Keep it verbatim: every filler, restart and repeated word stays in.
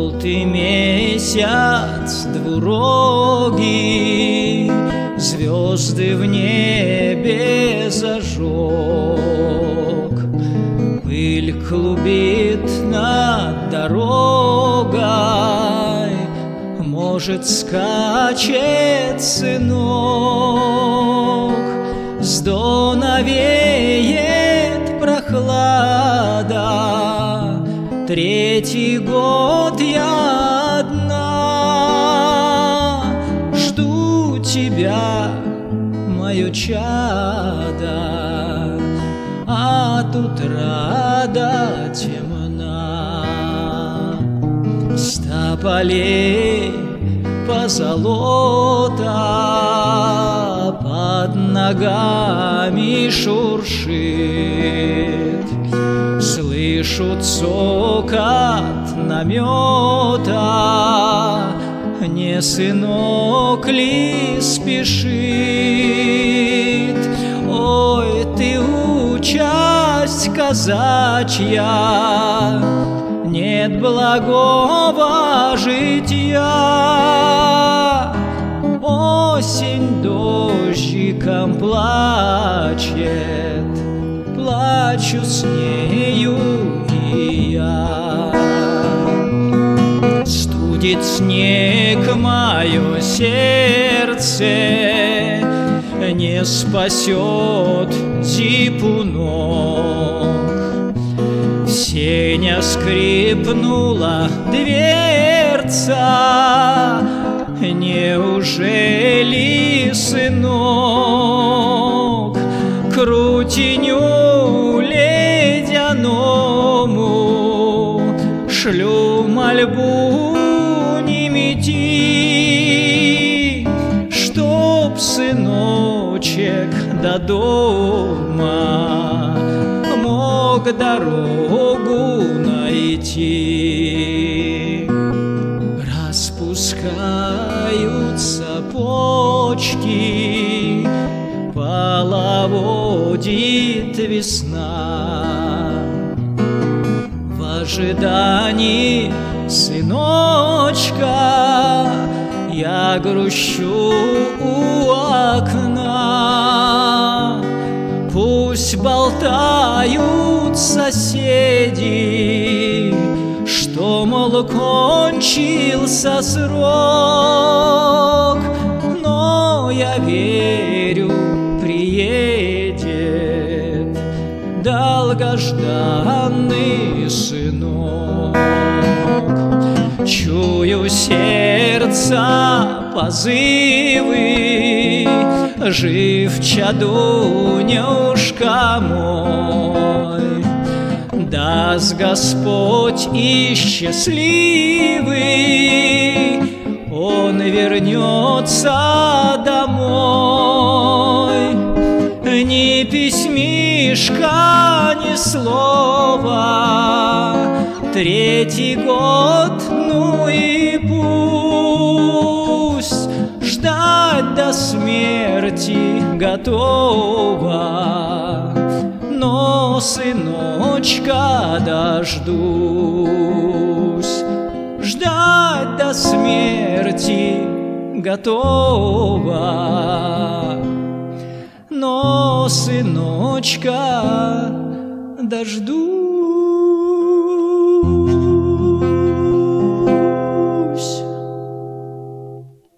Желтый месяц двурогий, звезды в небе зажег. Пыль клубит над дорогой, может, скачет сынок. С дона веет прохлада, третий год я одна. Жду тебя, мое чадо, а тут рада темна. Ста полей позолота под ногами шуршит. Слышу цокот намета, не сынок ли спешит? Ой, ты участь казачья, нет благого житья. Осень дождиком плачет, плачу с нею и я. Студит снег мое сердце, не спасет зипунок. В сеня скрипнула дверца, неужели сынок? К рутеню ледяному шлю мольбу не мети, чтоб сыночек до дома мог дорогу найти. Распускаются почки, половодит весна. В ожидании сыночка я грущу у окна. Пусть болтают соседи, что, мол, кончился срок, но я верю, приедет долгожданный сынок. Чую сердца позывы, жив чадунюшка мой. Даст Господь и счастливый, он вернется домой. Ни письмишка, ни слова, третий год, ну и пусть. Ждать до смерти готова, но сыночка дождусь. Ждать до смерти готова, но сыночка дождусь.